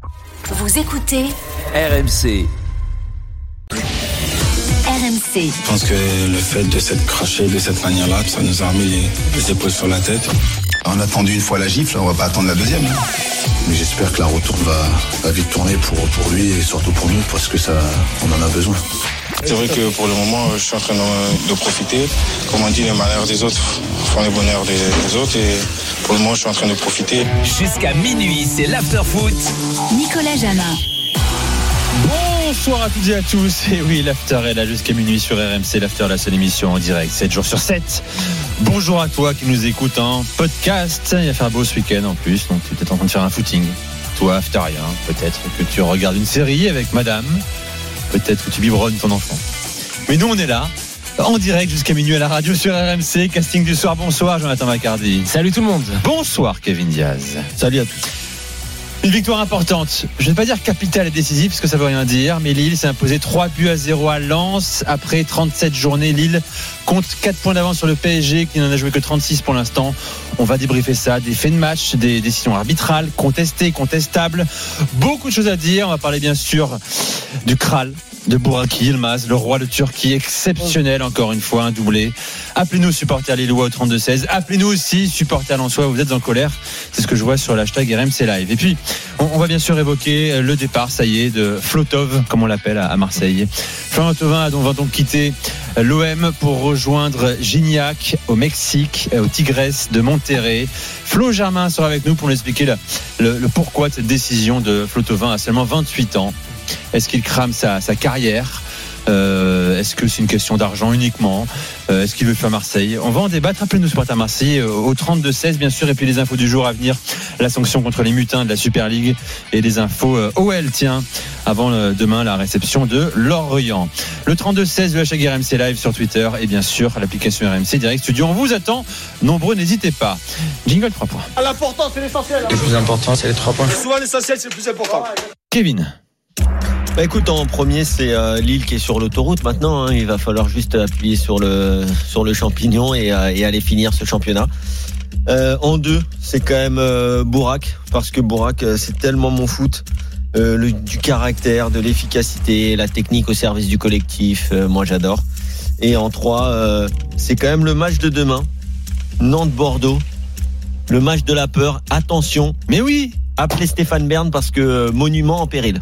Vous écoutez RMC. RMC. Je pense que le fait de s'être craché de cette manière-là, ça nous a remis les épaules sur la tête. On a attendu une fois la gifle, on va pas attendre la deuxième. Mais j'espère que la retourne va vite tourner pour lui et surtout pour nous, parce que on en a besoin. C'est vrai que pour le moment, je suis en train de profiter. Comme on dit, les malheurs des autres font les bonheurs des autres. Et pour le moment, je suis en train de profiter. Jusqu'à minuit, c'est l'after-foot. Nicolas Jamin. Bonsoir à toutes et à tous. Et oui, l'after est là jusqu'à minuit sur RMC. L'after, la seule émission en direct, 7 jours sur 7. Bonjour à toi qui nous écoute en podcast. Il va faire beau ce week-end en plus, donc tu es peut-être en train de faire un footing. Toi, afterien, peut-être que tu regardes une série avec madame. Peut-être que tu biberonnes ton enfant. Mais nous, on est là, en direct jusqu'à minuit à la radio sur RMC. Casting du soir, bonsoir Jonathan Macardy. Salut tout le monde. Bonsoir Kevin Diaz. Salut à tous. Une victoire importante, je ne vais pas dire capitale et décisive parce que ça ne veut rien dire, mais Lille s'est imposé 3-0 à Lens. Après 37 journées, Lille compte 4 points d'avance sur le PSG qui n'en a joué que 36 pour l'instant. On va débriefer ça, des faits de match, des décisions arbitrales, contestées, contestables. Beaucoup de choses à dire. On va parler bien sûr du Kral, de Burak Yilmaz, le roi de Turquie, exceptionnel encore une fois, un doublé. Appelez-nous supporters lillois au 32-16. Appelez-nous aussi supporters lensois, vous êtes en colère. C'est ce que je vois sur l'hashtag RMC Live. Et puis, on va bien sûr évoquer le départ, ça y est, de Flotov, comme on l'appelle à Marseille. Florent Thauvin va donc quitter l'OM pour rejoindre Gignac au Mexique, au Tigres de Monterrey. Flo Germain sera avec nous pour nous expliquer le pourquoi de cette décision de Flo Thauvin à seulement 28 ans. Est-ce qu'il crame sa carrière ? Est-ce que c'est une question d'argent uniquement ? Est-ce qu'il veut faire Marseille ? On va en débattre. Appelez-nous supporters à Marseille au 32-16 bien sûr. Et puis les infos du jour à venir, la sanction contre les mutins de la Super League et les infos OL. Tiens, avant demain la réception de Lorient. Le 32-16, le hashtag RMC Live sur Twitter et bien sûr l'application RMC Direct Studio. On vous attend. Nombreux, n'hésitez pas. Jingle 3 points. L'important c'est l'essentiel. Le plus important c'est les 3 points. Souvent l'essentiel c'est le plus important. Kevin. Écoute, en premier c'est Lille qui est sur l'autoroute maintenant, il va falloir juste appuyer sur le champignon et aller finir ce championnat. En deux, c'est quand même Burak, parce que Burak c'est tellement mon foot, du caractère, de l'efficacité, la technique au service du collectif, moi j'adore. Et en trois, c'est quand même le match de demain, Nantes-Bordeaux, le match de la peur. Attention, mais oui, appelez Stéphane Bern parce que monument en péril.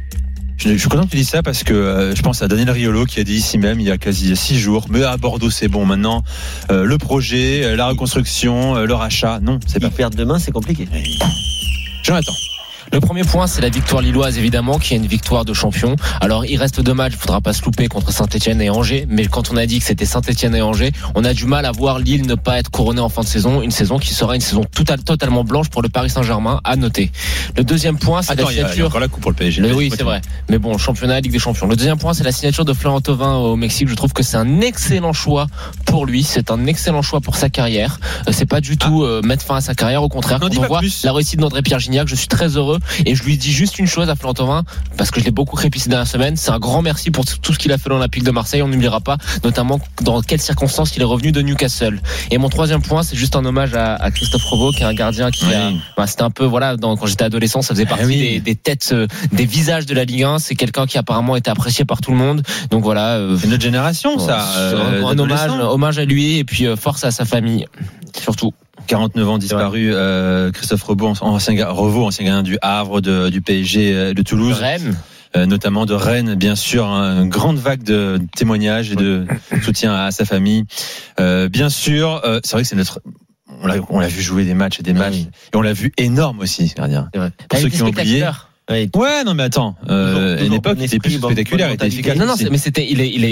Je suis content que tu dises ça parce que je pense à Daniel Riolo qui a dit ici même il y a quasi 6 jours, mais à Bordeaux c'est bon maintenant, le projet, la reconstruction, le rachat, non, c'est pas. Perdre demain c'est compliqué. Jonathan. Le premier point, c'est la victoire lilloise, évidemment, qui est une victoire de champion. Alors, il reste 2 matchs, il faudra pas se louper contre Saint-Etienne et Angers. Mais quand on a dit que c'était Saint-Etienne et Angers, on a du mal à voir Lille ne pas être couronné en fin de saison. Une saison qui sera une saison totalement blanche pour le Paris Saint-Germain, à noter. Le deuxième point, c'est la signature. Il y a encore la coupe pour le PSG. Oui, c'est vrai. Mais bon, championnat, Ligue des Champions. Le deuxième point, c'est la signature de Florent Thauvin au Mexique. Je trouve que c'est un excellent choix pour lui. C'est un excellent choix pour sa carrière. C'est pas du tout mettre fin à sa carrière. Au contraire, quand on voit la réussite d'André-Pierre Gignac, je suis très heureux et je lui dis juste une chose à Florent Thauvin, parce que je l'ai beaucoup crépissé ces dernières semaines, c'est un grand merci pour tout ce qu'il a fait dans l'Olympique de Marseille. On n'oubliera pas, notamment dans quelles circonstances il est revenu de Newcastle. Et mon troisième point, c'est juste un hommage à Christophe Robot, qui est un gardien qui c'était un peu, quand j'étais adolescent, ça faisait partie des têtes, des visages de la Ligue 1. C'est quelqu'un qui apparemment était apprécié par tout le monde. Donc voilà. C'est notre génération, ça. Un hommage à lui et puis force à sa famille, surtout. 49 ans disparu, Christophe Revaux, ancien gardien du Havre, du PSG, de Toulouse. Rennes. Notamment de Rennes, bien sûr, une grande vague de témoignages et de soutien à sa famille. Bien sûr, c'est vrai que c'est notre... On l'a vu jouer des matchs et on l'a vu énorme aussi, gardien. Pour ceux qui ont oublié. Ouais, non mais attends, à une époque, il était plus spectaculaire, il était efficace. Non, mais c'était,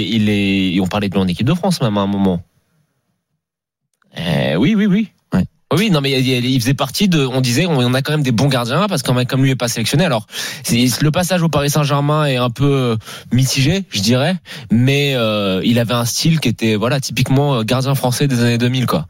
on parlait de lui en équipe de France même à un moment. Oui. Oui, non, mais il faisait partie on disait, on a quand même des bons gardiens, parce qu'un mec comme lui est pas sélectionné. Alors, le passage au Paris Saint-Germain est un peu mitigé, je dirais, mais il avait un style qui était, typiquement gardien français des années 2000, quoi.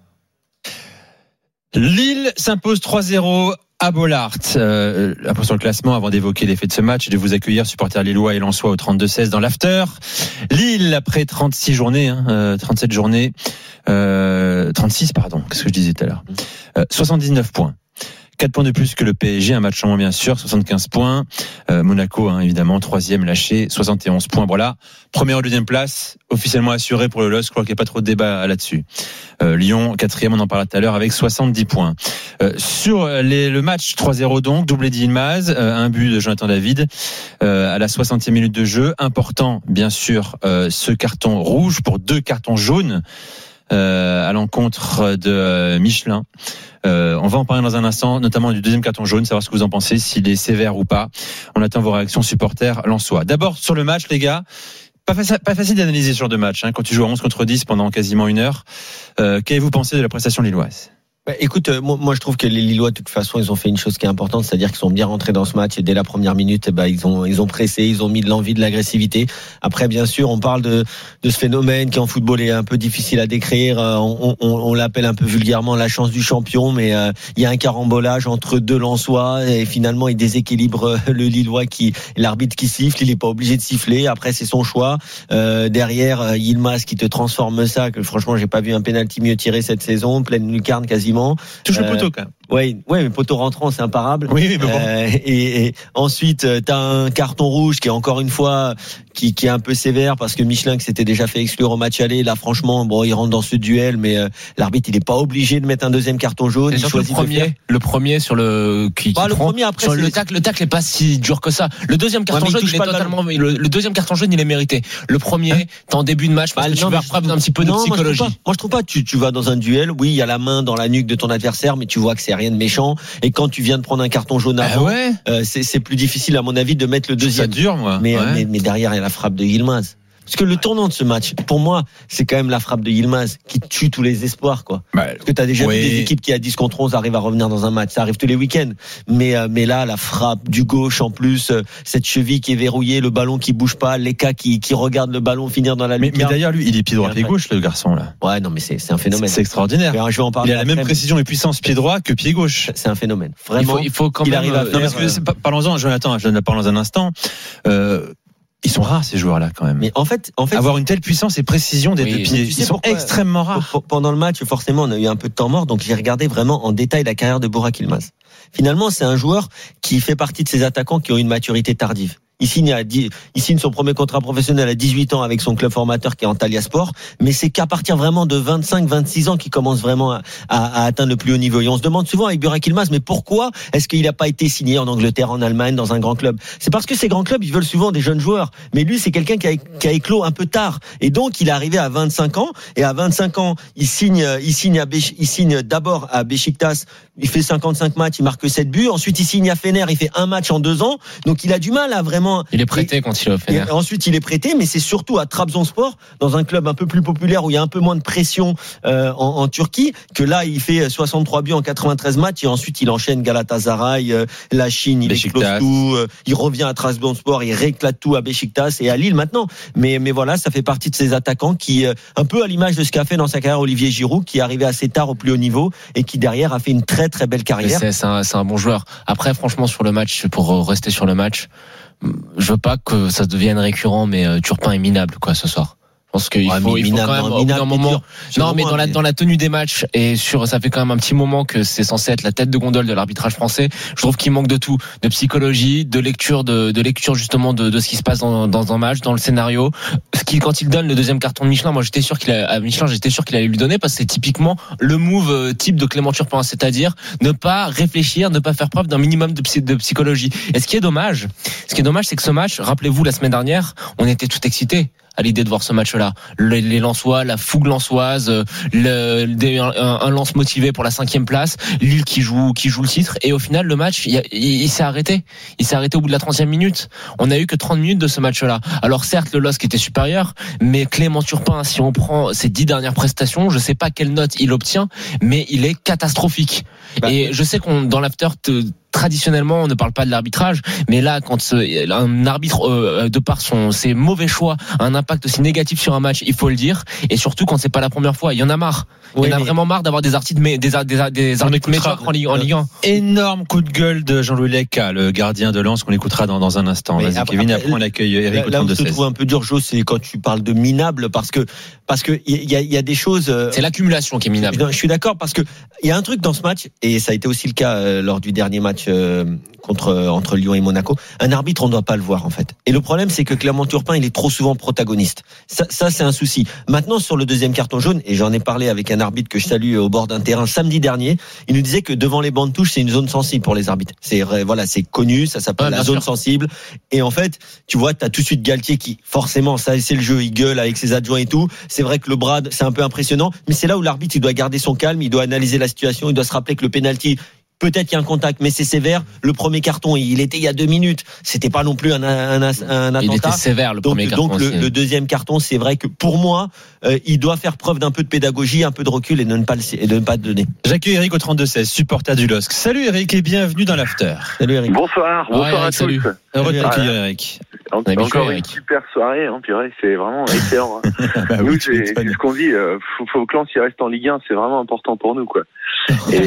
Lille s'impose 3-0 à Bollaert. Un peu sur le classement avant d'évoquer les faits de ce match et de vous accueillir, supporters lillois et lensois, au 32-16 dans l'after. Lille, après 36 journées, 37 journées, 36, pardon, qu'est-ce que je disais tout à l'heure, 79 points. 4 points de plus que le PSG, un match en moins bien sûr, 75 points. Monaco, évidemment, 3e lâché, 71 points. Voilà, première ou deuxième place, officiellement assurée pour le LOSC. Je crois qu'il n'y a pas trop de débat là-dessus. Lyon, 4e, on en parlait tout à l'heure, avec 70 points. Sur le match 3-0 donc, doublé d'Yilmaz, un but de Jonathan David à la 60e minute de jeu. Important, bien sûr, ce carton rouge pour 2 cartons jaunes à l'encontre de Michelin. On va en parler dans un instant, notamment du deuxième carton jaune, savoir ce que vous en pensez, s'il est sévère ou pas. On attend vos réactions supporters lensois. D'abord sur le match, les gars, pas facile d'analyser ce genre de match quand tu joues à 11 contre 10 pendant quasiment une heure. Qu'avez-vous pensé de la prestation lilloise ? Écoute, moi je trouve que les Lillois de toute façon ils ont fait une chose qui est importante, c'est-à-dire qu'ils sont bien rentrés dans ce match et dès la première minute ils ont pressé, ils ont mis de l'envie, de l'agressivité. Après bien sûr on parle de ce phénomène qui en football est un peu difficile à décrire, on l'appelle un peu vulgairement la chance du champion, mais il y a un carambolage entre deux Lensois et finalement il déséquilibre le Lillois l'arbitre qui siffle, il est pas obligé de siffler, après c'est son choix. Derrière Yilmaz qui te transforme ça, que franchement j'ai pas vu un penalty mieux tiré cette saison, pleine lucarne quasiment. Touche le poteau quand même. Ouais, mais poteau rentrant, c'est imparable. Oui, mais bon. Et ensuite, t'as un carton rouge qui est encore une fois qui est un peu sévère parce que Michelin qui s'était déjà fait exclure au match aller. Là, franchement, il rentre dans ce duel, mais l'arbitre il est pas obligé de mettre un deuxième carton jaune. Il choisit le premier sur le premier après sur le tacle est pas si dur que ça. Le deuxième carton jaune, il est totalement. Le deuxième carton jaune, il est mérité. Le premier, t'es en début de match parce que tu vas preuve d'un petit peu de psychologie. Moi, je trouve pas. Tu vas dans un duel. Oui, il y a la main dans la nuque de ton adversaire, mais tu vois que c'est rien de méchant. Et quand tu viens de prendre un carton jaune avant, c'est plus difficile à mon avis de mettre le deuxième. Ça dure, moi. Mais derrière, il y a la frappe de Yilmaz. Parce que le tournant de ce match, pour moi, c'est quand même la frappe de Yilmaz qui tue tous les espoirs, quoi. Parce que t'as déjà vu des équipes qui à 10 contre 11 arrivent à revenir dans un match. Ça arrive tous les week-ends. Mais là, la frappe du gauche, en plus, cette cheville qui est verrouillée, le ballon qui bouge pas, Leka qui regarde le ballon finir dans la lucarne. Mais d'ailleurs, lui, il est pied droit, pied gauche, le garçon, là. Ouais, non, mais c'est un phénomène. C'est extraordinaire. Je vais en parler. Il a la même précision et puissance pied droit que pied gauche. C'est un phénomène. Vraiment. Il faut quand même arrive à faire. Parlons-en, Jonathan, je ne parle dans un instant. Ils sont rares ces joueurs-là quand même. Mais en fait, avoir une telle puissance et précision des deux pieds, ils sont extrêmement rares. Pendant le match, forcément, on a eu un peu de temps mort, donc j'ai regardé vraiment en détail la carrière de Burak Yilmaz. Finalement, c'est un joueur qui fait partie de ces attaquants qui ont une maturité tardive. Il signe son premier contrat professionnel à 18 ans avec son club formateur qui est Antalya Sport, mais c'est qu'à partir vraiment de 25-26 ans qu'il commence vraiment à atteindre le plus haut niveau. Et on se demande souvent avec Burak Yilmaz, mais pourquoi est-ce qu'il n'a pas été signé en Angleterre, en Allemagne, dans un grand club? C'est parce que ces grands clubs, ils veulent souvent des jeunes joueurs. Mais lui, c'est quelqu'un qui a éclos un peu tard. Et donc, il est arrivé à 25 ans, et à 25 ans, il signe d'abord à Beşiktaş, il fait 55 matchs, il marque 7 buts. Ensuite, il signe à Fener, il fait un match en 2 ans. Donc, il a du mal à vraiment. Il est prêté quand il est au Fener. Ensuite, il est prêté, mais c'est surtout à Trabzonspor, dans un club un peu plus populaire où il y a un peu moins de pression en Turquie, que là, il fait 63 buts en 93 matchs et ensuite il enchaîne Galatasaray, la Chine, il explose tout, il revient à Trabzonspor, il rééclate tout à Beşiktaş et à Lille maintenant. Mais voilà, ça fait partie de ces attaquants qui, un peu à l'image de ce qu'a fait dans sa carrière Olivier Giroud, qui est arrivé assez tard au plus haut niveau et qui derrière a fait une très très belle carrière. C'est un bon joueur. Après, franchement, sur le match, pour rester sur le match, je veux pas que ça devienne récurrent, mais Turpin est minable ce soir. Je pense qu'il faut quand même un moment. Non, mais dans la tenue des matchs et ça fait quand même un petit moment que c'est censé être la tête de gondole de l'arbitrage français. Je trouve qu'il manque de tout, de psychologie, de lecture justement de ce qui se passe dans un match, dans le scénario. Quand il donne le deuxième carton de Michelin, moi j'étais sûr qu'il allait lui donner parce que c'est typiquement le move type de Clément Turpin, c'est-à-dire ne pas réfléchir, ne pas faire preuve d'un minimum de psychologie. Et ce qui est dommage, c'est que ce match, rappelez-vous la semaine dernière, on était tout excités à l'idée de voir ce match-là. Les Lensois, la fougue lensoise, un Lens motivé pour la 5e place, Lille qui joue le titre, et au final le match il s'est arrêté. Il s'est arrêté au bout de la 30e minute. On a eu que 30 minutes de ce match-là. Alors certes le LOSC était supérieur, mais Clément Turpin, si on prend ses 10 dernières prestations, je sais pas quelle note il obtient, mais il est catastrophique. Et je sais qu'on dans l'after traditionnellement, on ne parle pas de l'arbitrage, mais là, quand un arbitre, de par ses mauvais choix, a un impact aussi négatif sur un match, il faut le dire, et surtout quand c'est pas la première fois, il y en a marre. Il y en a vraiment marre d'avoir des arbitres médiocres en Ligue 1. Énorme coup de gueule de Jean-Louis Lecca, le gardien de Lens, qu'on écoutera dans un instant. Vas-y, Kevin, après on accueille Eric au 32-16. Là où je te trouve un peu dur, Jo, c'est quand tu parles de minable, parce que il y a des choses. C'est l'accumulation qui est minable. Je suis d'accord, parce que il y a un truc dans ce match, et ça a été aussi le cas lors du dernier match entre Lyon et Monaco. Un arbitre, on ne doit pas le voir en fait. Et le problème, c'est que Clément Turpin, il est trop souvent protagoniste. Ça, c'est un souci. Maintenant, sur le deuxième carton jaune, et j'en ai parlé avec un arbitre que je salue au bord d'un terrain samedi dernier, il nous disait que devant les bancs de touche, c'est une zone sensible pour les arbitres. C'est connu, ça s'appelle la zone sensible. Et en fait, tu vois, t'as tout de suite Galtier qui, forcément, ça c'est le jeu, il gueule avec ses adjoints et tout. C'est vrai que le bras, c'est un peu impressionnant, mais c'est là où l'arbitre, il doit garder son calme, il doit analyser la situation, il doit se rappeler que le penalty, peut-être qu'il y a un contact, mais c'est sévère. Le premier carton, il était il y a 2 minutes. C'était pas non plus un attentat. Il était sévère, le premier carton. Donc le deuxième carton, c'est vrai que pour moi, il doit faire preuve d'un peu de pédagogie, un peu de recul et de ne pas le donner. J'accueille Eric au 32-16, supporter du LOSC. Salut Eric et bienvenue dans l'After. Salut Eric. Bonsoir à salut. tous. Heureux de t'accueillir Eric. Encore une super soirée, purée, c'est vraiment excellent. Bah nous, oui, c'est ce qu'on dit, faut que Lens reste en Ligue 1, c'est vraiment important pour nous, quoi. Et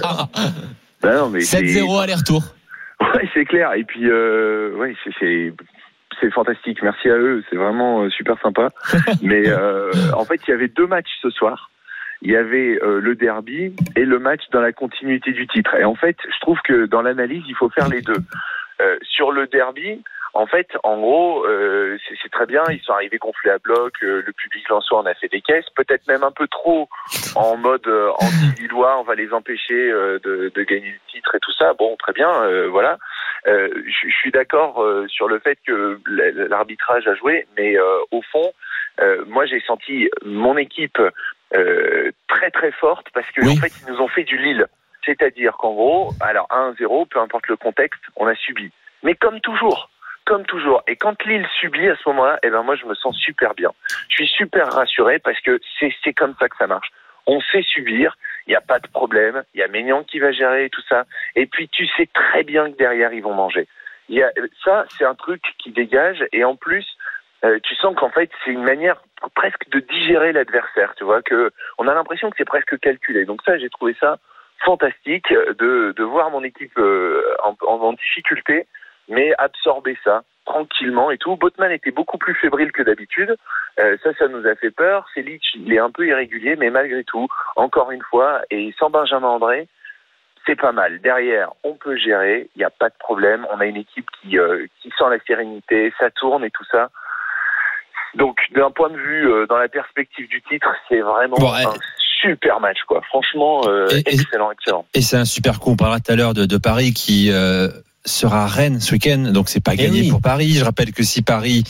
bah non, mais 7-0 aller-retour. Ouais, c'est clair. Et puis, ouais, c'est fantastique. Merci à eux, c'est vraiment super sympa. Mais en fait, il y avait 2 matchs ce soir. Il y avait le derby et le match dans la continuité du titre. Et en fait, je trouve que dans l'analyse, il faut faire les deux. Sur le derby, en fait, en gros, c'est très bien. Ils sont arrivés gonflés à bloc. Le public lensois en a fait des caisses, peut-être même un peu trop en mode anti-lillois. On va les empêcher de gagner le titre et tout ça. Bon, très bien, voilà. Je suis d'accord sur le fait que l'arbitrage a joué, mais au fond, moi j'ai senti mon équipe très très forte parce que en fait ils nous ont fait du Lille. C'est-à-dire qu'en gros, alors 1-0, peu importe le contexte, on a subi. Mais comme toujours. Et quand Lille subit à ce moment-là, moi je me sens super bien. Je suis super rassuré parce que c'est comme ça que ça marche. On sait subir, il n'y a pas de problème, il y a Maignan qui va gérer et tout ça. Et puis tu sais très bien que derrière ils vont manger. Ça, c'est un truc qui dégage et en plus, tu sens qu'en fait c'est une manière presque de digérer l'adversaire. Tu vois que on a l'impression que c'est presque calculé. Donc ça, j'ai trouvé ça fantastique de voir mon équipe en difficulté, mais absorber ça tranquillement et tout. Botman était beaucoup plus fébrile que d'habitude. Ça nous a fait peur. Selic, il est un peu irrégulier, mais malgré tout, encore une fois, et sans Benjamin André, c'est pas mal. Derrière, on peut gérer, il n'y a pas de problème. On a une équipe qui sent la sérénité, ça tourne et tout ça. Donc, d'un point de vue, dans la perspective du titre, c'est vraiment un super match, quoi. Franchement, excellent. Et c'est un super coup. On parlera tout à l'heure de Paris qui sera à Rennes ce week-end. Donc, c'est pas gagné pour Paris. Je rappelle que si Paris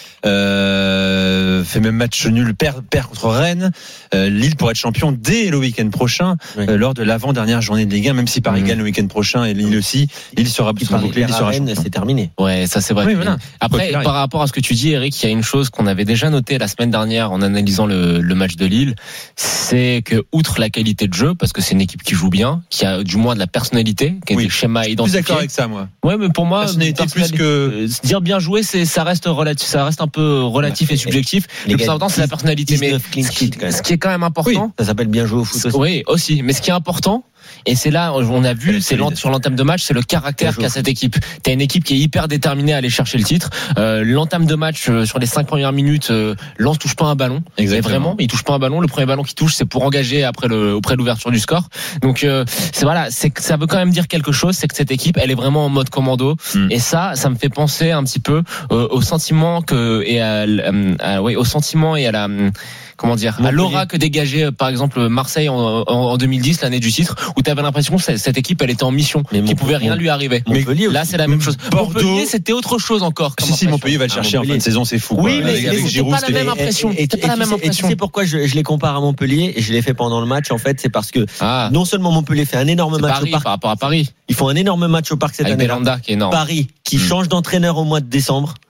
fait même match nul, perd contre Rennes, Lille pourrait être champion dès le week-end prochain, lors de l'avant-dernière journée de Ligue 1, même si Paris gagne le week-end prochain et Lille aussi, Lille sera bouclé, Lille sera champion. C'est terminé. Ouais, ça c'est vrai. Oui, voilà. Après, par rapport à ce que tu dis, Eric, il y a une chose qu'on avait déjà notée la semaine dernière en analysant le match de Lille, c'est que outre la qualité de jeu, parce que c'est une équipe qui joue bien, qui a du moins de la personnalité, qui a des schémas identifiés. Je suis d'accord avec ça, moi. Ouais, mais pour moi, plus que dire bien joué, ça reste relatif, ça reste un peu relatif et subjectif. Le plus important, c'est la personnalité. Mais ce qui est quand même important, ça s'appelle bien jouer au foot aussi. Oui, aussi. Mais ce qui est important, et c'est là, on a vu, c'est sur l'entame de match, c'est le caractère qu'a cette équipe. T'as une équipe qui est hyper déterminée à aller chercher le titre. L'entame de match, sur les 5 premières minutes, Lens touche pas un ballon. Exactement. Mais vraiment, il touche pas un ballon. Le premier ballon qu'il touche, c'est pour engager auprès de l'ouverture du score. Donc, ça veut quand même dire quelque chose, c'est que cette équipe, elle est vraiment en mode commando. Et ça me fait penser un petit peu au sentiment au sentiment et à la, comment dire, à l'aura que dégageait par exemple Marseille en 2010, l'année du titre, où t'avais l'impression que cette équipe elle était en mission, qu'il pouvait rien lui arriver. Montpellier, là c'est la même chose. Montpellier c'était autre chose encore. Si Montpellier va le chercher en fin de saison, c'est fou. Oui, mais c'était pas la même impression. Et tu sais pourquoi je les compare à Montpellier, et je l'ai fait pendant le match en fait, c'est parce que non seulement Montpellier fait un énorme match au Parc par rapport à Paris. Ils font un énorme match au Parc cette année. Avec Belanda qui est énorme. Paris qui change d'entraîneur au mois de décembre.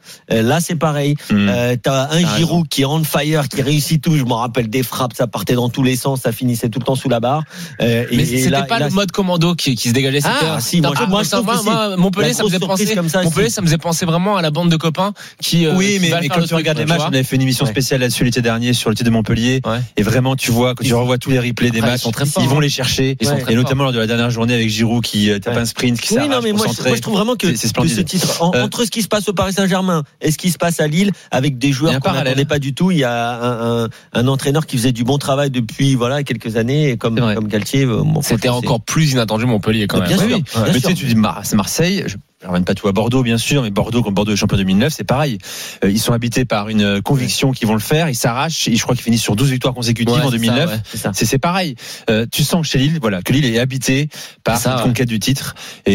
Là, c'est pareil. T'as un Giroud qui est on fire, qui réussit tout. Je me rappelle des frappes, ça partait dans tous les sens, ça finissait tout le temps sous la barre. Mais c'était pas le mode commando qui se dégageait. Si, moi, Montpellier, ça me faisait penser vraiment à la bande de copains qui. Oui, mais quand tu regardes les matchs, on avait fait une émission spéciale là-dessus l'été dernier sur le titre de Montpellier. Et vraiment, tu vois, quand tu revois tous les replays des matchs, ils vont les chercher. Et notamment lors de la dernière journée avec Giroud qui tape un sprint, qui s'arrache pour centrer. Moi, je trouve vraiment que ce titre, entre ce qui se passe au Paris Saint-Germain et ce qui se passe à Lille, avec des joueurs qu'on n'attendait pas du tout, il y a un entraîneur qui faisait du bon travail depuis quelques années, comme Galtier. C'était encore plus inattendu Montpellier quand même. Bien sûr. Mais tu sais, tu dis c'est Marseille. Je ramène pas tout à Bordeaux, bien sûr, mais Bordeaux, comme Bordeaux est champion 2009, c'est pareil. Ils sont habités par une conviction qu'ils vont le faire. Ils s'arrachent. Et je crois qu'ils finissent sur 12 victoires consécutives en 2009. C'est pareil. Tu sens chez Lille, que Lille est habité par cette conquête du titre.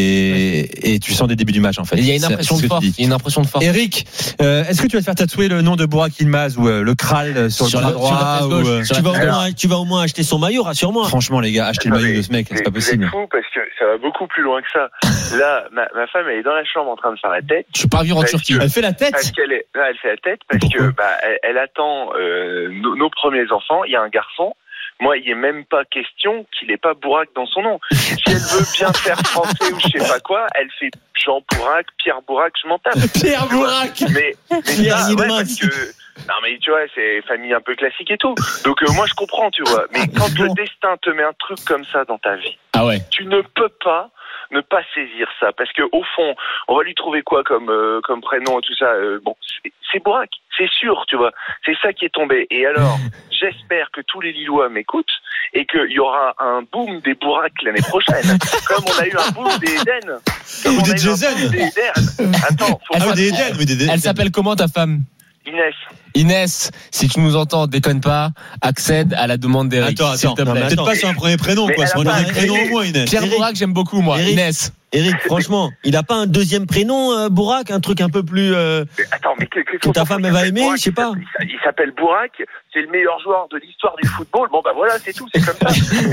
Et tu sens des débuts du match, en fait. Il y a une impression de force. Eric, est-ce que tu vas te faire tatouer le nom de Burak Yılmaz ou le Kral sur le bras droit? Tu vas au moins acheter son maillot, rassure-moi. Franchement, les gars, achetez le maillot de ce mec, c'est pas possible. C'est fou parce que ça va beaucoup plus loin que ça. Là, ma femme, elle est dans la chambre en train de faire la tête. Je suis pas vivre en Turquie. Elle fait la tête. Elle fait la tête parce que elle attend nos premiers enfants. Il y a un garçon. Moi, il n'est même pas question qu'il n'ait pas Burak dans son nom. Si elle veut bien faire français ou je sais pas quoi, elle fait Jean Burak, Pierre Burak, je m'en tape. Pierre Burak. Mais ça, parce que non mais tu vois, c'est famille un peu classique et tout. Donc moi je comprends, tu vois. Mais quand le destin te met un truc comme ça dans ta vie, tu ne peux pas ne pas saisir ça, parce que au fond, on va lui trouver quoi comme prénom et tout ça. C'est Burak, c'est sûr, tu vois. C'est ça qui est tombé. Et alors, j'espère que tous les Lillois m'écoutent et qu'il y aura un boom des Burak l'année prochaine, comme on a eu un boom des Eden. Ou des Jason. Attends, des Eden. Elle s'appelle comment ta femme? Inès, si tu nous entends, déconne pas, accède à la demande d'Eric. Attends, peut-être pas sur un premier prénom, quoi. Sur un deuxième prénom au moins, Inès. Pierre Burak, j'aime beaucoup, moi. Inès. Eric, franchement, il a pas un deuxième prénom, Burak, un truc un peu plus. Attends, mais que ta femme va aimer, je sais pas. Il s'appelle Burak, c'est le meilleur joueur de l'histoire du football. Bon, voilà, c'est tout, c'est comme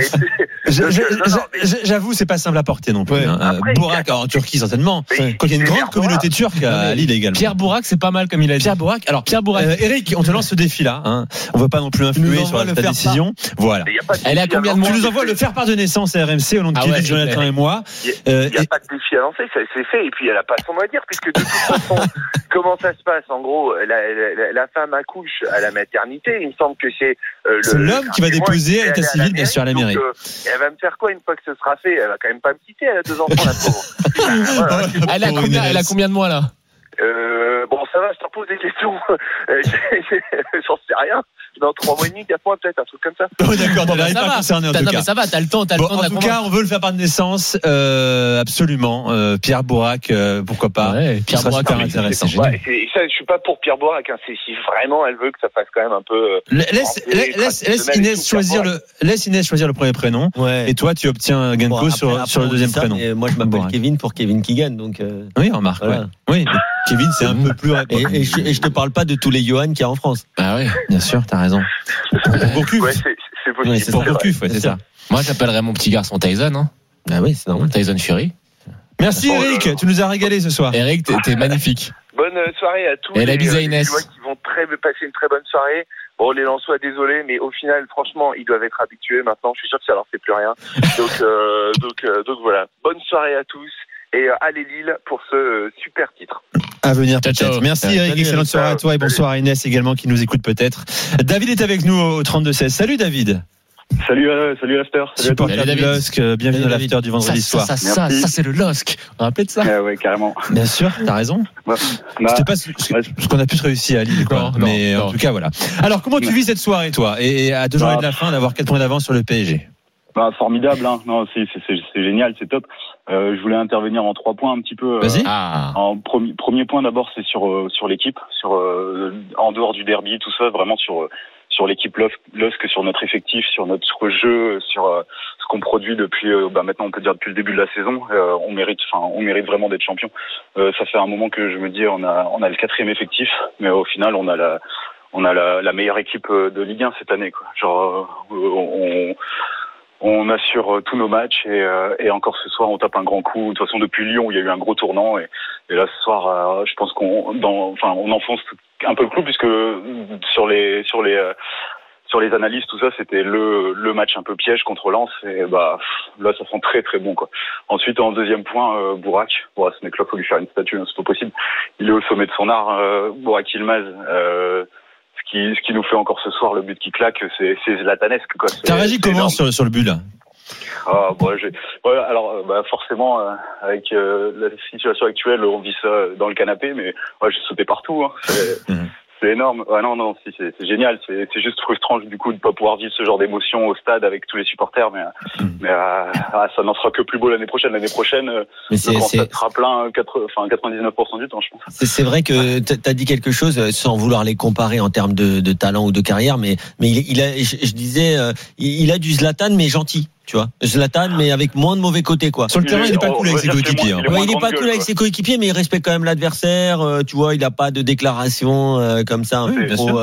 ça. J'avoue, c'est pas simple à porter non plus. Burak, en Turquie, certainement. Quand il y a une grande communauté turque à Lille également. Pierre Burak, c'est pas mal comme il a dit. Pierre Burak. Alors, Eric, on te lance ce défi-là. On veut pas non plus influer sur ta décision. Voilà. Elle est à combien de mois? Tu nous envoies le faire part de naissance à RMC au nom de Kevin, Jonathan et moi. Il n'y a pas de défi à lancer, ça c'est fait. Et puis elle a pas son mot à dire, puisque de toute façon, comment ça se passe? En gros, la femme accouche à la maternité. Il me semble que c'est l'homme qui va déposer à l'état civil, bien sûr, à la mairie. Elle va me faire quoi une fois que ce sera fait? Elle va quand même pas me quitter. Elle a 2 enfants, la pauvre. Elle a combien de mois là? Ça va, je te repose des questions. J'en sais rien. Dans 3 mois et demi, 4 mois, peut-être, un truc comme ça. D'accord, on n'arrive pas concerné en tout cas. Mais ça va, t'as le temps. En tout cas, on veut le faire part de naissance, absolument. Pierre Burak, pourquoi pas. Pierre Burak, super intéressant. Je suis pas pour Pierre Burak. C'est si vraiment elle veut que ça fasse quand même un peu. Laisse Inès choisir le premier prénom. Et toi, tu obtiens gain de cause sur le deuxième prénom. Moi, je m'appelle Kevin pour Kevin Keegan, donc. Oui, remarque. Oui. Kevin, c'est un peu plus rapide. Et je te parle pas de tous les Johan qu'il y a en France. Ah oui, bien sûr, t'as raison. C'est possible. C'est pour Gourcuff, c'est ça. Moi, j'appellerais mon petit garçon Tyson. Ah oui, c'est normal. Tyson Fury. Merci Eric, tu nous as régalé ce soir. Eric, t'es magnifique. Bonne soirée à tous. Et la bise à Inès. Qui vont passer une très bonne soirée. Bon, les Lensois, désolé, mais au final, franchement, ils doivent être habitués maintenant. Je suis sûr que ça leur fait plus rien. Donc voilà. Bonne soirée à tous. Et allez Lille pour ce super titre. À venir peut-être. Merci Eric, excellente soirée à toi et bonsoir à Inès également qui nous écoute peut-être. David est avec nous au 32-16. Salut David. Salut l'after. Supporter du LOSC, bienvenue dans l'after du vendredi soir. Ça c'est le LOSC. On va rappeler de ça. Ouais, carrément. Bien sûr, t'as raison. C'était pas ce qu'on a pu réussir à Lille, quoi. Mais en tout cas, voilà. Alors, comment tu vis cette soirée, toi? Et à 2 journées de la fin, d'avoir 4 points d'avance sur le PSG? Formidable, hein. Non, c'est génial, c'est top. Je voulais intervenir en 3 points un petit peu. Vas-y. En premier point d'abord, c'est sur l'équipe, en dehors du derby, tout ça, vraiment sur l'équipe LOSC, sur notre effectif, sur notre jeu, sur ce qu'on produit depuis maintenant on peut dire depuis le début de la saison. On mérite vraiment d'être champion. Ça fait un moment que je me dis on a le 4e effectif, mais au final on a la meilleure équipe de Ligue 1 cette année, quoi. Genre on assure tous nos matchs et encore ce soir on tape un grand coup. De toute façon depuis Lyon il y a eu un gros tournant et là ce soir je pense on enfonce un peu le clou puisque sur les analyses tout ça c'était le match un peu piège contre Lens et là ça sent très très bon quoi. Ensuite en deuxième point Burak, ce mec là faut lui faire une statue, c'est pas possible. Il est au sommet de son art, Burak Yilmaz. Ce qui nous fait encore ce soir le but qui claque, c'est zlatanesque quoi. T'as réagi comment sur le but là? Forcément avec la situation actuelle on vit ça dans le canapé mais j'ai sauté partout c'est énorme. Non, c'est génial. C'est juste frustrant du coup de pas pouvoir vivre ce genre d'émotion au stade avec tous les supporters. Mais ça n'en sera que plus beau l'année prochaine. L'année prochaine, ça sera plein 99% du temps, je pense. C'est vrai que t'as dit quelque chose sans vouloir les comparer en termes de talent ou de carrière, mais je disais, il a du Zlatan mais gentil. Tu vois, Zlatan, mais avec moins de mauvais côtés, quoi. Sur le terrain, il est pas cool avec ses coéquipiers. Il est pas cool avec ses coéquipiers, mais il respecte quand même l'adversaire. Tu vois, il a pas de déclaration comme ça un peu trop.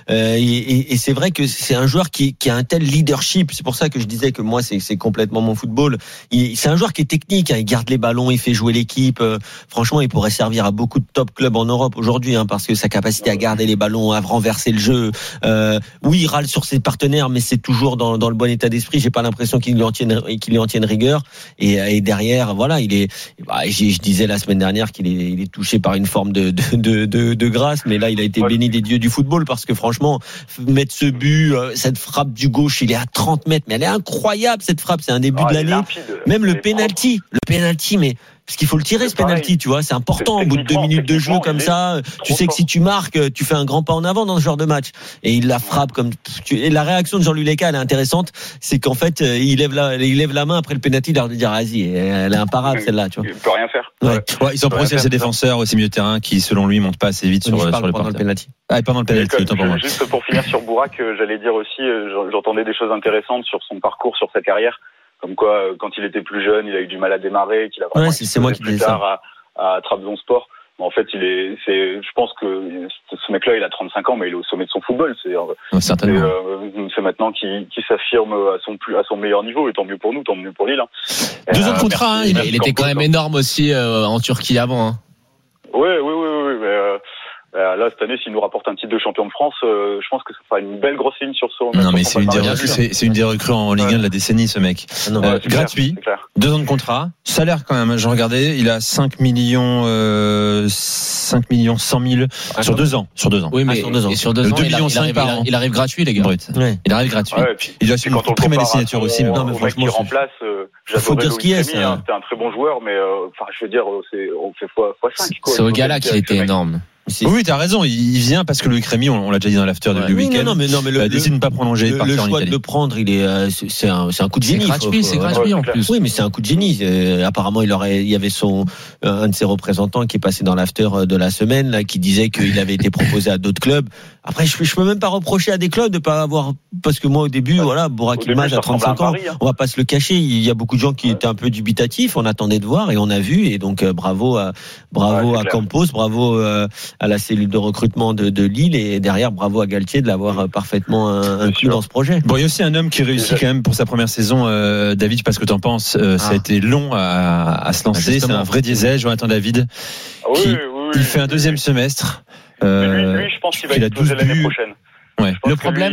Et c'est vrai que c'est un joueur qui a un tel leadership. C'est pour ça que je disais que moi, c'est complètement mon football. C'est un joueur qui est technique. Il garde les ballons, il fait jouer l'équipe. Franchement, il pourrait servir à beaucoup de top clubs en Europe aujourd'hui, parce que sa capacité à garder les ballons, à renverser le jeu. Oui, il râle sur ses partenaires, mais c'est toujours dans le bon état d'esprit. J'ai pas l'impression qu'il lui en tienne rigueur et derrière voilà je disais la semaine dernière qu'il est touché par une forme de grâce, mais là il a été béni des dieux du football parce que franchement mettre ce but, cette frappe du gauche, il est à 30 mètres mais elle est incroyable cette frappe, c'est un début de l'année, même le penalty mais parce qu'il faut le tirer ce penalty, tu vois, c'est important au bout de 2 minutes de jeu comme ça, tu sais que si tu marques, tu fais un grand pas en avant dans ce genre de match. Et il la frappe et la réaction de Jean-Louis Leca, elle est intéressante, c'est qu'en fait, il lève la main après le penalty, il a l'air de dire vas-y, elle est imparable celle-là, tu vois. Il peut rien faire. Ouais, ils sont procès à ses défenseurs aussi milieu de terrain qui selon lui montent pas assez vite sur le penalty. Pendant le penalty, autant pour moi. Juste pour finir sur Burak, j'allais dire aussi, j'entendais des choses intéressantes sur son parcours, sur sa carrière. Comme quoi, quand il était plus jeune, il a eu du mal à démarrer, qu'il a vraiment c'est moi qui plus tard à Trabzonspor. En fait, je pense que ce mec-là, il a 35 ans, mais il est au sommet de son football. Certainement. C'est maintenant qu'il s'affirme à son meilleur niveau, et tant mieux pour nous, tant mieux pour Lille. 2 ans de contrat, il était quand même énorme aussi en Turquie avant. Oui, mais là, cette année, s'il nous rapporte un titre de champion de France, je pense que ça fera une belle grosse ligne sur son. Non, mais c'est une des recrues en Ligue 1 de la décennie, ce mec. Gratuit, 2 ans de contrat, salaire quand même. Je regardais, il a 5 millions 100 000 sur 2 ans. Oui, mais sur 2 ans. Et sur 2 ans, il arrive gratuit, les gars. Il arrive gratuit. Il a su primer les signatures aussi. Non, mais franchement, qui remplace. J'adorais Loïc Rémy, c'était un très bon joueur, mais je veux dire, on fait x5. C'est au gala qui a été énorme. Oui, t'as raison. Il vient parce que Loïc Rémy, on l'a déjà dit dans l'after du week-end. Non, mais décide de ne pas prolonger. Le choix de le prendre, c'est un coup de génie. C'est gratuit en plus. Oui, mais c'est un coup de génie. Apparemment, il y avait un de ses représentants qui est passé dans l'after de la semaine, là, qui disait qu'il avait été proposé à d'autres clubs. Après, je peux même pas reprocher à des clubs de pas avoir, parce que moi, au début, Burak Yilmaz à 35 ans, on va pas se le cacher. Il y a beaucoup de gens qui étaient un peu dubitatifs. On attendait de voir et on a vu. Et donc, bravo à Campos, bravo à la cellule de recrutement de Lille et derrière bravo à Galtier de l'avoir parfaitement inclus dans ce projet. Bon, il y a aussi un homme qui réussit quand même pour sa première saison, David, je sais pas ce que t'en penses, ça a été long à se lancer, c'est un vrai diesel, Jonathan David, il fait un deuxième semestre. Lui, je pense qu'il va exploser l'année prochaine. Ouais. Le problème...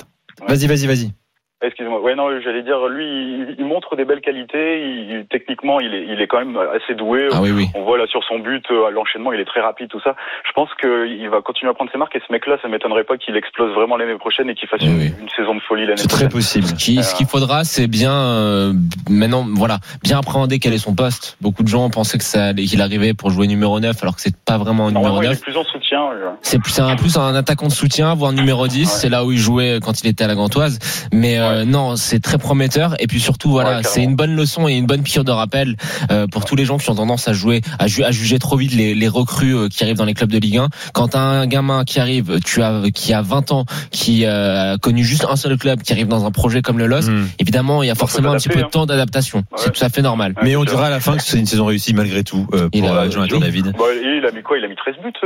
Vas-y. Excusez-moi. Ouais, non, j'allais dire, lui, il montre des belles qualités. Techniquement, il est quand même assez doué. Ah, oui. On voit là sur son but, l'enchaînement, il est très rapide, tout ça. Je pense qu'il va continuer à prendre ses marques et ce mec-là, ça m'étonnerait pas qu'il explose vraiment l'année prochaine et qu'il fasse une saison de folie l'année prochaine. C'est très possible. Ce qu'il faudra, c'est bien, maintenant, bien appréhender quel est son poste. Beaucoup de gens pensaient qu'il arrivait pour jouer numéro 9, alors que c'est pas vraiment un numéro 9. Il est plus en soutien. C'est plus un attaquant de soutien, voire numéro 10. C'est là où il jouait quand il était à la Gantoise. Mais, non, c'est très prometteur et puis surtout c'est une bonne leçon et une bonne piqûre de rappel pour tous les gens qui ont tendance à juger trop vite les recrues qui arrivent dans les clubs de Ligue 1. Quand t'as un gamin qui arrive, qui a 20 ans, qui a connu juste un seul club, qui arrive dans un projet comme le LOSC, évidemement il y a forcément un petit peu de temps d'adaptation. C'est tout à fait normal. Mais on dira à la fin que c'est une saison réussie malgré tout pour Jonathan David. Il a mis quoi ? Il a mis 13 buts. Là, je crois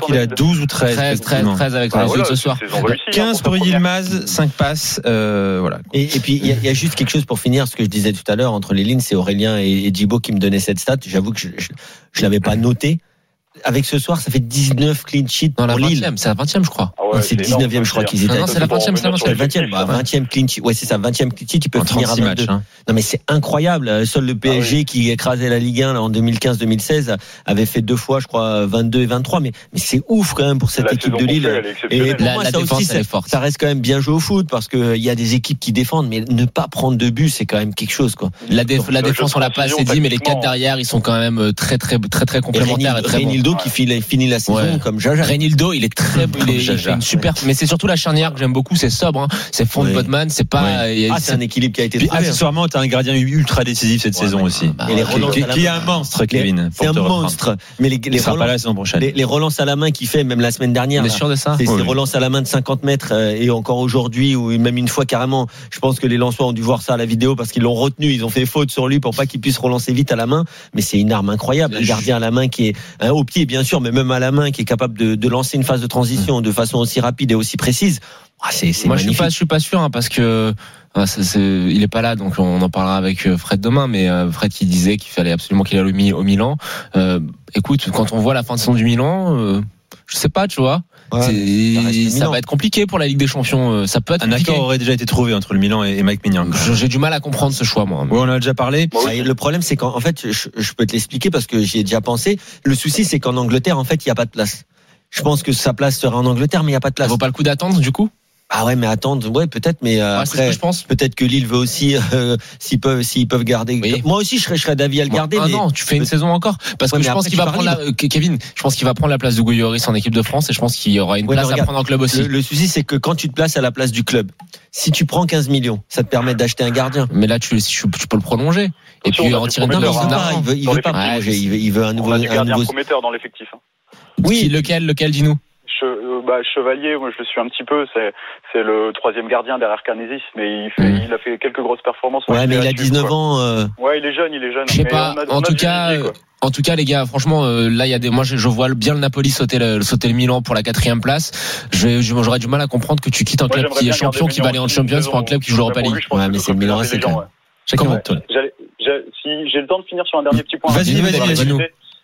qu'il a 12 ou 13. 13 avec les yeux de ce soir. 15 pour Yilmaz, 5 passes, voilà. Et puis, il y a juste quelque chose pour finir, ce que je disais tout à l'heure, entre les lignes, c'est Aurélien et Djibo qui me donnaient cette stat. J'avoue que je l'avais pas noté. Avec ce soir, ça fait 19 clean sheets pour Lille. C'est la 20e, je crois. Ah ouais, c'est 19e, je crois qu'ils étaient. Non, c'est la 20e, c'est le 20e. 20e clean sheet. Ouais, c'est ça, 20e clean sheet, ils peuvent finir à 22. Matchs, hein. Non, mais c'est incroyable. Seul le PSG qui écrasait la Ligue 1 là, en 2015-2016 avait fait 2 fois, je crois, 22 et 23. Mais c'est ouf quand même pour cette équipe de Lille. Et pour moi, ça aussi, ça reste quand même bien joué au foot parce qu'il y a des équipes qui défendent, mais ne pas prendre de but, c'est quand même quelque chose, quoi. La défense, on l'a pas assez dit, mais les 4 derrière, ils sont quand même très complémentaires et très bons. Reynildo qui finit la saison comme Jaja. Reynildo, il est très bon, il fait une super, mais c'est surtout la charnière que j'aime beaucoup, c'est sobre, hein. C'est Font de Botman, c'est pas, c'est un équilibre qui a été trouvé. Accessoirement, t'as un gardien ultra décisif cette saison aussi. Et les relances qui est un monstre, Kevin. C'est un monstre. Mais les sera pas là la saison prochaine. Les relances à la main qu'il fait, même la semaine dernière. On est sûr de ça? C'est ces relances à la main de 50 mètres, et encore aujourd'hui, ou même une fois carrément, je pense que les Lensois ont dû voir ça à la vidéo parce qu'ils l'ont retenu, ils ont fait faute sur lui pour pas qu'il puisse relancer vite à la main. Mais c'est une arme incroyable. Un gardien à la main qui est, au pied, bien sûr, mais même à la main, qui est capable de lancer une phase de transition de façon aussi rapide et aussi précise. C'est moi, magnifique. je suis pas sûr, hein, parce que il est pas là, donc on en parlera avec Fred demain. Mais Fred qui disait qu'il fallait absolument qu'il aille au Milan. Écoute, quand on voit la fin de saison du Milan, je sais pas, tu vois. Ça va être compliqué pour la Ligue des Champions. Ça peut être un compliqué. accord aurait déjà été trouvé entre le Milan et Mike Maignan. J'ai du mal à comprendre ce choix, moi. Ouais, on en a déjà parlé. Le problème, c'est qu'en fait, je peux te l'expliquer parce que j'y ai déjà pensé. Le souci, c'est qu'en Angleterre, en fait, il y a pas de place. Je pense que sa place sera en Angleterre, mais il y a pas de place. Ça vaut pas le coup d'attendre, du coup? Ah ouais, mais attendre, ouais, peut-être, mais après, je pense. Peut-être que Lille veut aussi, s'ils peuvent garder. Oui. Moi aussi, je serais d'avis à le garder. Mais non, tu fais une saison encore, parce que je pense qu'il va prendre Kevin, je pense qu'il va prendre la place de Hugo Lloris en équipe de France, et je pense qu'il y aura une place à prendre en club aussi. Le souci, c'est que quand tu te places à la place du club, si tu prends 15 millions, ça te permet d'acheter un gardien. Mais là, tu peux le prolonger. Et puis en tirer une part. Il veut pas prolonger. Il veut un nouveau gardien prometteur dans l'effectif. Oui, lequel, dis-nous? Chevalier, moi je le suis un petit peu, c'est le 3e gardien derrière Carnesis, mais il a fait quelques grosses performances. Ouais, mais il a 19 ans. Ouais, il est jeune. Je sais pas. En tout cas, les gars, franchement, là, il y a moi, je vois bien le Napoli sauter le Milan pour la 4e place. J'aurais du mal à comprendre que tu quittes un club qui est champion, qui va aller en Champions pour un club qui joue l'Europa League. Ouais, mais c'est le Milan, c'est quand même. Si j'ai le temps de finir sur un dernier petit point. Vas-y.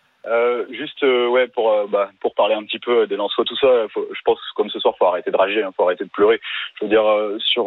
Juste pour parler un petit peu des Lensois, tout ça, je pense comme ce soir faut arrêter de rager, faut arrêter de pleurer. Je veux dire, sur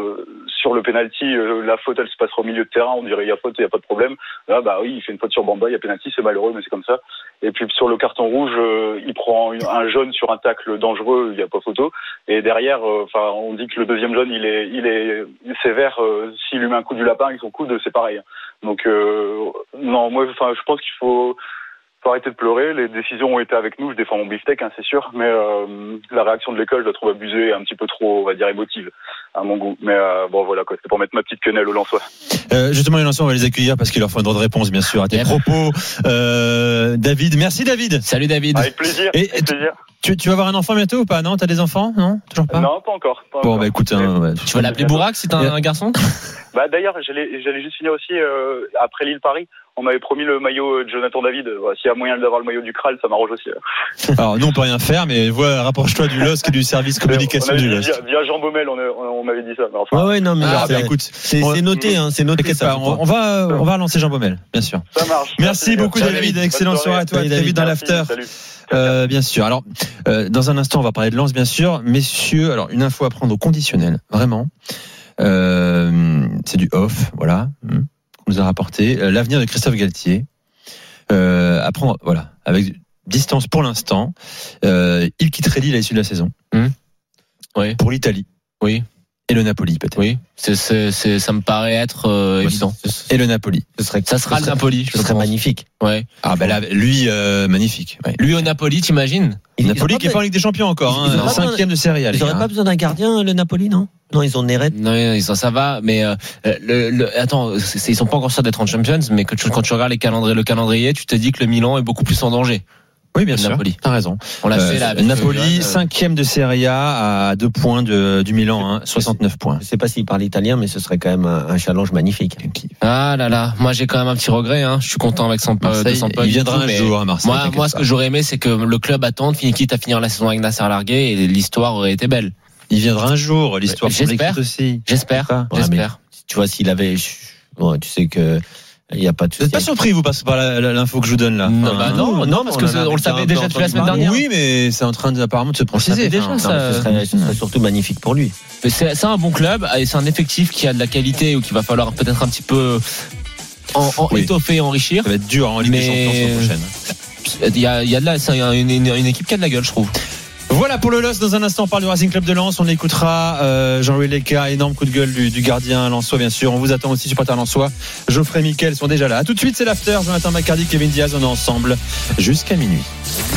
le penalty, la faute elle se passera au milieu de terrain, on dirait il y a faute, il y a pas de problème. Là oui, il fait une faute sur Bamba, il y a penalty, c'est malheureux mais c'est comme ça. Et puis sur le carton rouge, il prend un jaune sur un tacle dangereux, il y a pas photo. Et derrière, on dit que le deuxième jaune il est sévère, s'il lui met un coup du lapin avec son coude, c'est pareil. Donc non, moi je pense qu'il faut arrêter de pleurer. Les décisions ont été avec nous. Je défends mon beefsteak, c'est sûr. Mais la réaction de l'école, je la trouve abusée et un petit peu trop, on va dire, émotive à mon goût. Mais voilà, quoi. C'est pour mettre ma petite quenelle aux Lensois. Justement, les Lensois, on va les accueillir parce qu'il leur faut une droit de réponse, bien sûr, à tes propos. David, merci David. Salut David. Avec plaisir. Tu vas avoir un enfant bientôt ou pas? Non, t'as des enfants? Non, toujours pas? Non, pas encore. Bah écoute, tu vas l'appeler Bourak si t'as un garçon? D'ailleurs, j'allais juste finir aussi après Lille-Paris. On m'avait promis le maillot de Jonathan David. S'il y a moyen d'avoir le maillot du Kral, ça m'arrange aussi. Alors, nous, on peut rien faire, mais rapproche-toi du LOSC et du service communication du LOSC. Via Jean Baumel, on m'avait dit ça. Mais enfin, ouais, non, mais écoute, c'est noté, c'est noté. Ça, on va lancer Jean Baumel, bien sûr. Ça marche. Merci beaucoup, David. Excellente soirée à toi, David, dans l'after. Bien sûr. Alors, dans un instant, on va parler de Lens, bien sûr. Messieurs, alors, une info à prendre au conditionnel. Vraiment. C'est du off, voilà. Qu'on nous a rapporté. L'avenir de Christophe Galtier. À prendre, voilà. Avec distance pour l'instant. Il quitterait Lille à l'issue de la saison. Oui. Pour l'Italie. Oui. Et le Napoli, peut-être. Oui. Ça me paraît être évident. Et le Napoli. Ça sera le Napoli. Ce serait magnifique. Ouais. Ah, là, lui, magnifique. Ouais. Lui au Napoli, t'imagines? Napoli qui est pas en Ligue des Champions encore, 5e de Serie A. Ils n'auraient pas besoin d'un gardien, le Napoli, non? Non, ils ont Néret. Non, ça va, mais attends, ils sont pas encore sûrs d'être en Champions, mais quand tu regardes le calendrier, tu te dis que le Milan est beaucoup plus en danger. Oui, bien sûr. Napoli. T'as raison. On l'a fait là. Avec Napoli, 5e de Serie A à 2 points du Milan, hein, 69 points. Je sais pas s'il parle italien, mais ce serait quand même un challenge magnifique. Ah là là, moi j'ai quand même un petit regret. Je suis content avec Sampaoli. Il viendra un jour à Marseille. Moi, ce que j'aurais aimé, c'est que le club attende, quitte à finir la saison avec Nasser Largué, et l'histoire aurait été belle. Il viendra un jour, l'histoire pour l'équipe aussi. J'espère. Tu vois, s'il avait, tu sais que. Il y a pas de. Vous n'êtes pas surpris, vous, par l'info que je vous donne là? Non, parce que on le savait déjà depuis la semaine dernière. Oui, mais c'est en train apparemment de se préciser. Déjà, ce serait surtout magnifique pour lui. C'est un bon club et c'est un effectif qui a de la qualité ou qu'il va falloir peut-être un petit peu étoffer et enrichir. Ça va être dur en Ligue des Champions l'année prochaine. Il y a de là, c'est une équipe qui a de la gueule, je trouve. Voilà pour le LOS. Dans un instant, on parle du Racing Club de Lens. On écoutera Jean-Louis Leca, énorme coup de gueule du gardien lensois, bien sûr. On vous attend aussi, supporters lensois. Geoffrey Miquel sont déjà là. A tout de suite, c'est l'after. Jonathan McCarty, Kevin Diaz, on est ensemble jusqu'à minuit.